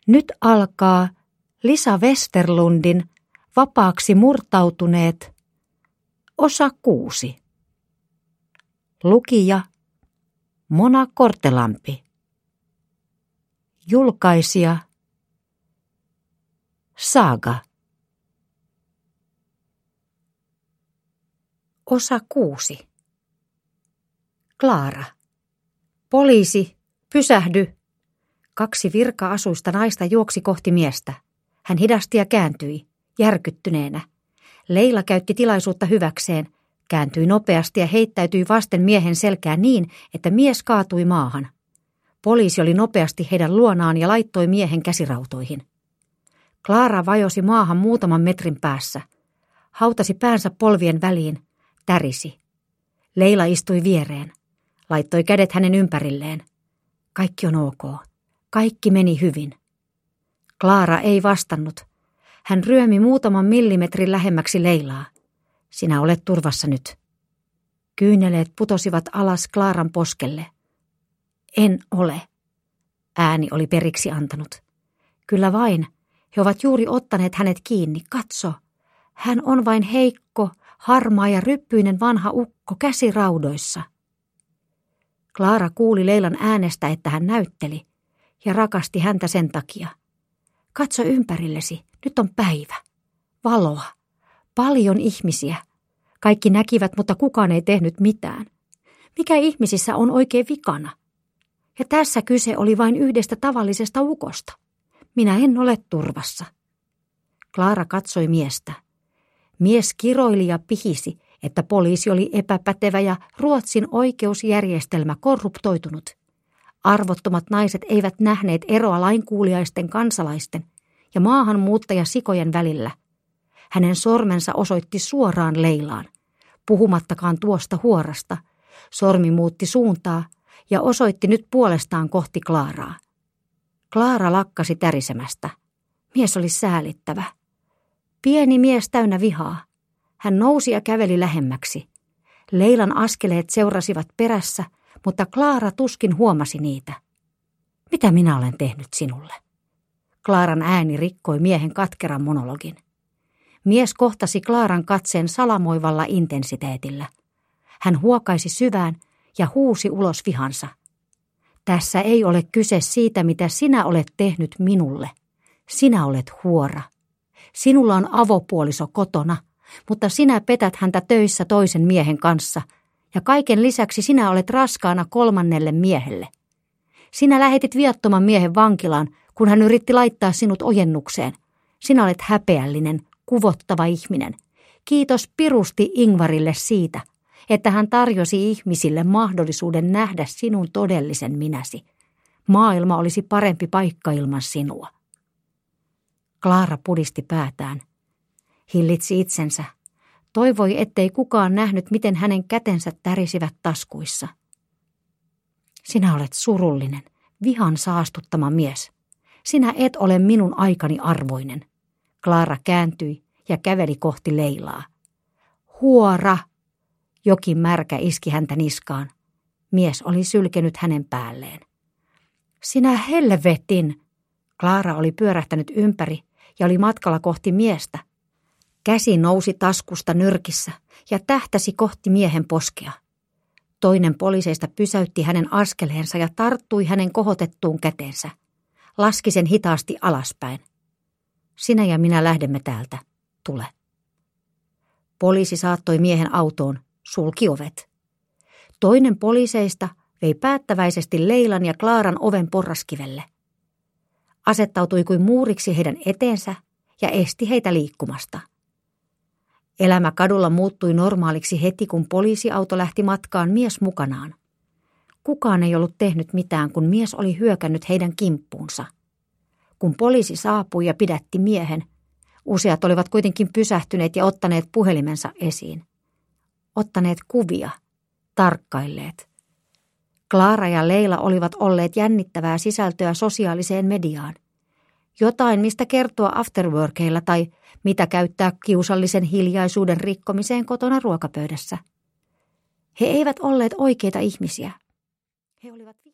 Nyt alkaa Lisa Westerlundin Vapaaksi murtautuneet, osa 6. Lukija Mona Kortelampi. Julkaisija Saga. Osa 6. Klaara. Poliisi, pysähdy! 2 virka-asuista naista juoksi kohti miestä. Hän hidasti ja kääntyi, järkyttyneenä. Leila käytti tilaisuutta hyväkseen, kääntyi nopeasti ja heittäytyi vasten miehen selkää niin, että mies kaatui maahan. Poliisi oli nopeasti heidän luonaan ja laittoi miehen käsirautoihin. Klaara vajosi maahan muutaman metrin päässä. Hautasi päänsä polvien väliin, tärisi. Leila istui viereen. Laittoi kädet hänen ympärilleen. Kaikki on ok. Kaikki meni hyvin. Klaara ei vastannut. Hän ryömi muutaman millimetrin lähemmäksi Leilaa. Sinä olet turvassa nyt. Kyyneleet putosivat alas Klaaran poskelle. En ole. Ääni oli periksi antanut. Kyllä vain. He ovat juuri ottaneet hänet kiinni. Katso. Hän on vain heikko, harmaa ja ryppyinen vanha ukko käsiraudoissa. Klaara kuuli Leilan äänestä, että hän näytteli, ja rakasti häntä sen takia. Katso ympärillesi, nyt on päivä. Valoa. Paljon ihmisiä. Kaikki näkivät, mutta kukaan ei tehnyt mitään. Mikä ihmisissä on oikein vikana? Ja tässä kyse oli vain yhdestä tavallisesta ukosta. Minä en ole turvassa. Klaara katsoi miestä. Mies kiroili ja pihisi, että poliisi oli epäpätevä ja Ruotsin oikeusjärjestelmä korruptoitunut. Arvottomat naiset eivät nähneet eroa lainkuuliaisten kansalaisten ja maahanmuuttajasikojen välillä. Hänen sormensa osoitti suoraan Leilaan, puhumattakaan tuosta huorasta. Sormi muutti suuntaa ja osoitti nyt puolestaan kohti Klaaraa. Klaara lakkasi tärisemästä. Mies oli säälittävä. Pieni mies täynnä vihaa. Hän nousi ja käveli lähemmäksi. Leilan askeleet seurasivat perässä, mutta Klaara tuskin huomasi niitä. Mitä minä olen tehnyt sinulle? Klaaran ääni rikkoi miehen katkeran monologin. Mies kohtasi Klaaran katseen salamoivalla intensiteetillä. Hän huokaisi syvään ja huusi ulos vihansa. Tässä ei ole kyse siitä, mitä sinä olet tehnyt minulle. Sinä olet huora. Sinulla on avopuoliso kotona, mutta sinä petät häntä töissä toisen miehen kanssa, ja kaiken lisäksi sinä olet raskaana 3. miehelle. Sinä lähetit viattoman miehen vankilaan, kun hän yritti laittaa sinut ojennukseen. Sinä olet häpeällinen, kuvottava ihminen. Kiitos pirusti Ingvarille siitä, että hän tarjosi ihmisille mahdollisuuden nähdä sinun todellisen minäsi. Maailma olisi parempi paikka ilman sinua. Klaara pudisti päätään. Hillitsi itsensä. Toivoi, ettei kukaan nähnyt, miten hänen kätensä tärisivät taskuissa. Sinä olet surullinen, vihan saastuttama mies. Sinä et ole minun aikani arvoinen. Klaara kääntyi ja käveli kohti Leilaa. Huora! Jokin märkä iski häntä niskaan. Mies oli sylkenyt hänen päälleen. Sinä helvetin! Klaara oli pyörähtänyt ympäri ja oli matkalla kohti miestä. Käsi nousi taskusta nyrkissä ja tähtäsi kohti miehen poskea. Toinen poliiseista pysäytti hänen askeleensa ja tarttui hänen kohotettuun käteensä. Laski sen hitaasti alaspäin. Sinä ja minä lähdemme täältä. Tule. Poliisi saattoi miehen autoon, sulki ovet. Toinen poliiseista vei päättäväisesti Leilan ja Klaaran oven porraskivelle. Asettautui kuin muuriksi heidän eteensä ja esti heitä liikkumasta. Elämä kadulla muuttui normaaliksi heti, kun poliisiauto lähti matkaan mies mukanaan. Kukaan ei ollut tehnyt mitään, kun mies oli hyökännyt heidän kimppuunsa. Kun poliisi saapui ja pidätti miehen, useat olivat kuitenkin pysähtyneet ja ottaneet puhelimensa esiin. Ottaneet kuvia, tarkkailleet. Klaara ja Leila olivat olleet jännittävää sisältöä sosiaaliseen mediaan. Jotain, mistä kertoa afterworkeilla tai mitä käyttää kiusallisen hiljaisuuden rikkomiseen kotona ruokapöydässä. He eivät olleet oikeita ihmisiä. He olivat